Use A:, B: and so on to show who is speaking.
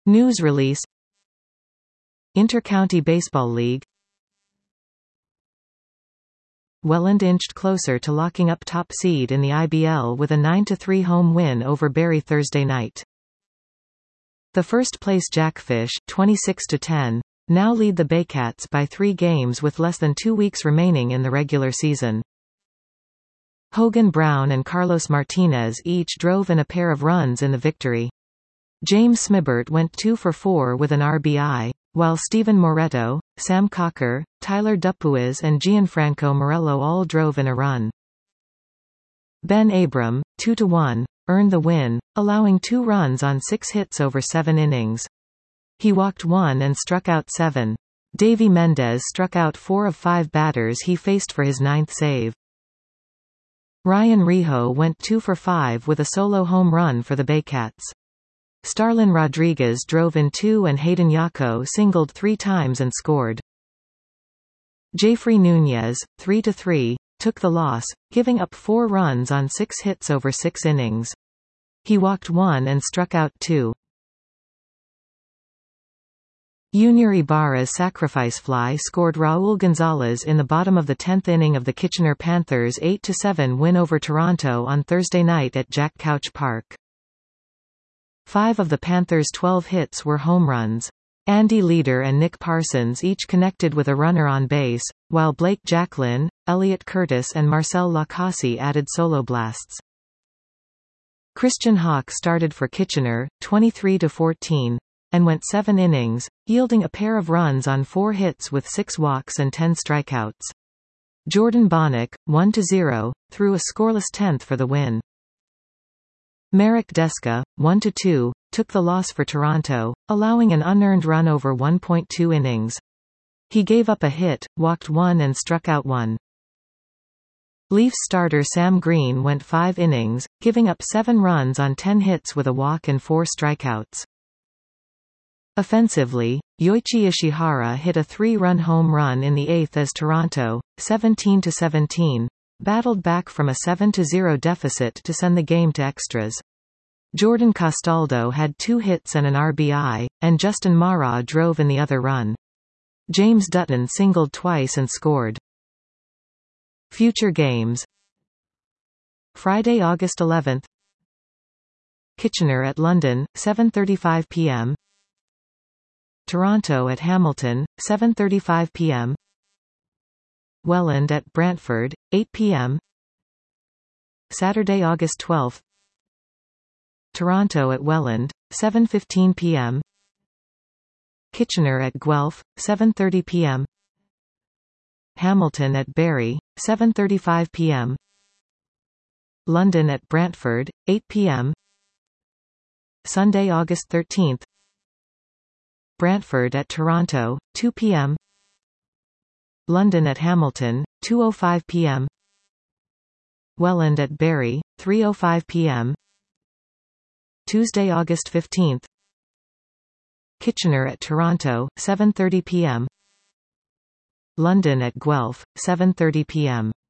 A: News release. Inter-County Baseball League. Welland inched closer to locking up top seed in the IBL with a 9-3 home win over Barry Thursday night. The first-place Jackfish, 26-10, now lead the Baycats by 3 games with less than 2 weeks remaining in the regular season. Hogan Brown and Carlos Martinez each drove in a pair of runs in the victory. James Smibert went 2 for 4 with an RBI, while Steven Moretto, Sam Cocker, Tyler Dupuis and Gianfranco Morello all drove in a run. Ben Abram, 2-1, earned the win, allowing 2 runs on 6 hits over 7 innings. He walked 1 and struck out 7. Davy Mendez struck out 4 of 5 batters he faced for his 9th save. Ryan Rijo went 2 for 5 with a solo home run for the Baycats. Starlin Rodriguez drove in 2 and Hayden Yako singled 3 times and scored. Jeffrey Nunez, 3-3, took the loss, giving up 4 runs on 6 hits over 6 innings. He walked 1 and struck out 2. Junior Ibarra's sacrifice fly scored Raul Gonzalez in the bottom of the 10th inning of the Kitchener Panthers' 8-7 win over Toronto on Thursday night at Jack Couch Park. 5 of the Panthers' 12 hits were home runs. Andy Leader and Nick Parsons each connected with a runner on base, while Blake Jacklin, Elliot Curtis and Marcel Lacassie added solo blasts. Christian Hawk started for Kitchener, 23-14, and went 7 innings, yielding a pair of runs on 4 hits with 6 walks and 10 strikeouts. Jordan Bonnick, 1-0, threw a scoreless 10th for the win. Marek Deska, 1-2, took the loss for Toronto, allowing an unearned run over 1.2 innings. He gave up a hit, walked 1 and struck out 1. Leafs starter Sam Green went 5 innings, giving up 7 runs on 10 hits with a walk and 4 strikeouts. Offensively, Yoichi Ishihara hit a 3-run home run in the 8th as Toronto, 17-17, battled back from a 7-0 deficit to send the game to extras. Jordan Castaldo had 2 hits and an RBI, and Justin Mara drove in the other run. James Dutton singled twice and scored. Future games. Friday, August 11th. Kitchener at London, 7:35 p.m. Toronto at Hamilton, 7:35 p.m. Welland at Brantford, 8 p.m. Saturday, August 12th. Toronto at Welland, 7:15 p.m. Kitchener at Guelph, 7:30 p.m. Hamilton at Barrie, 7:35 p.m. London at Brantford, 8 p.m. Sunday, August 13th. Brantford at Toronto, 2 p.m. London at Hamilton, 2:05 p.m. Welland at Barrie, 3:05 p.m. Tuesday, August 15th. Kitchener at Toronto, 7:30 p.m. London at Guelph, 7:30 p.m.